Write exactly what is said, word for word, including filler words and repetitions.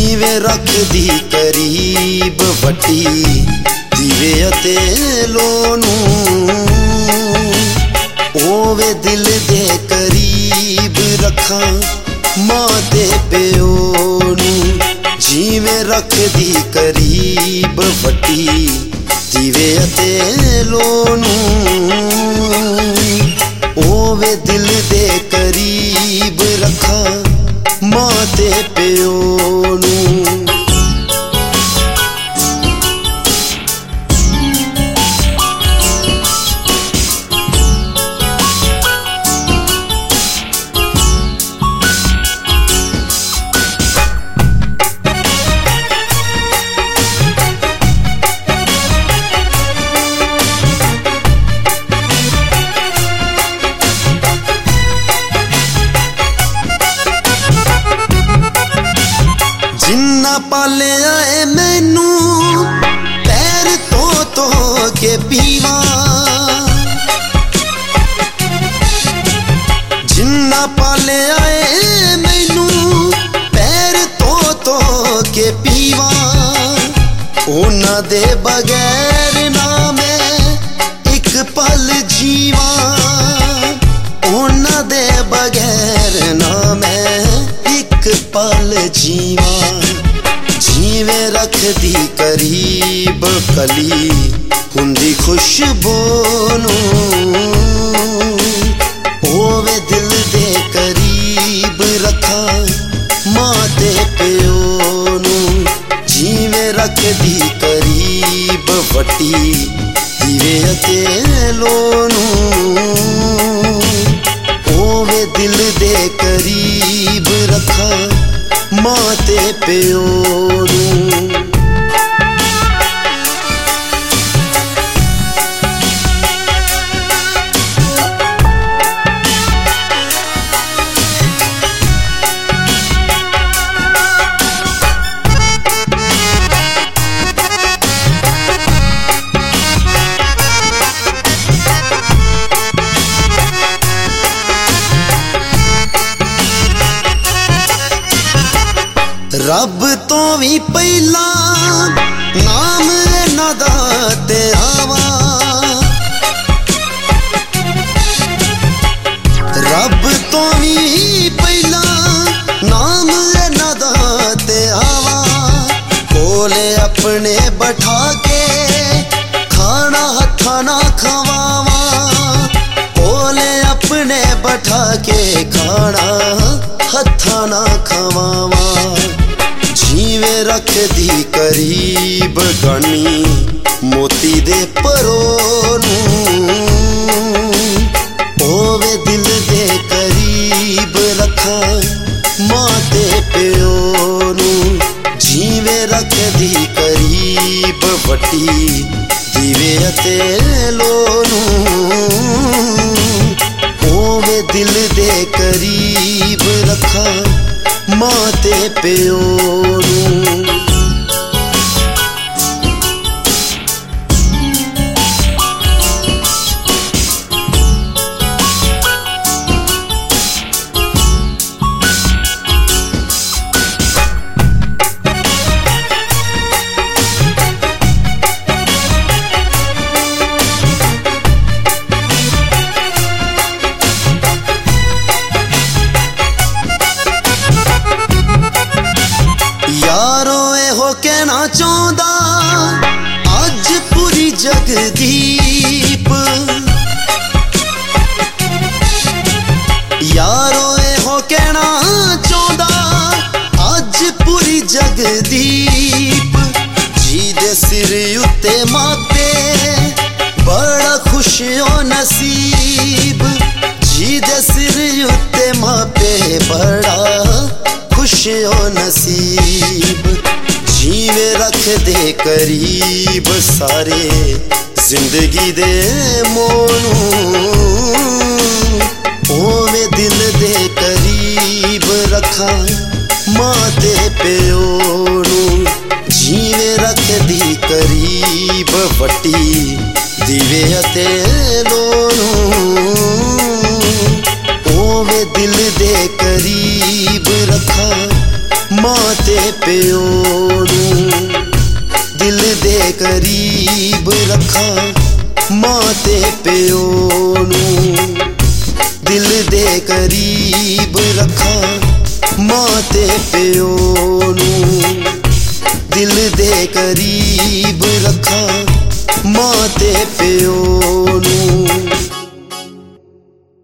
जीवे रखदी करीब वटी दीवे अते लोनू ओवे दिल दे करीब रखा मां ते प्यो नू जीवे रखदी करीब वटी दीवे अते लोनू ओवे दिल दे करीब रखा मां ते प्यो नू। जिन्ना पाले आए मैनू पैर तो तो के पीवा जिन्ना पाले आए मैनू पैर तो तो के पीवा उन्हां दे बगैर ना मैं एक पल जीवा उन्हां दे बगैर ना मैं एक पल जीवा जीवे रखदी करीब कली हुंदी खुशबू नू ओवे दिल दे करीब रखा मां ते प्यो नू जीवे रखदी करीब वटी दीवे अते लोनू ओवे दिल दे करीब रखा मां ते प्यो नू। रब तो भी पहला नाम इन्हां दा ते आवा रब तो भी पहला नाम इन्हां दा ते आवा कोले अपने बैठा के खाना हत्था ना खवावा कोले अपने बैठा के खाना हत्था ना खवावा जीवे रखदी करीब गनी मोती दे परो नू ओवे दिल दे करीब रखा मां ते प्यो नू जीवे रखदी करीब वटी दीवे अते लोनू ओवे दिल दे करीब रखा मां ते प्यो नू। यारो एहो कहना चाहता अज पूरी जगदीप यारो एहो कहना चाहता अज पूरी जगदीप जी दे सिर उत्ते माते बड़ा खुश हो नसीब जी दे सिर उत्ते माते बड़ा खुश हो नसीब जीवे रख दे करीब सारे जिंदगी दे मोनू ओवे दिल दे करीब रखा मां ते प्यो नू जीवे रख दी करीब वटी दीवे अते लोनू ओवे दिल दे करीब रखा मां ते प्यो नूं दिल दे करीब रखां, मां ते प्यो नूं दिल दे करीब रखां, मां ते प्यो नूं दिल दे करीब रखां, मां ते प्यो नूं।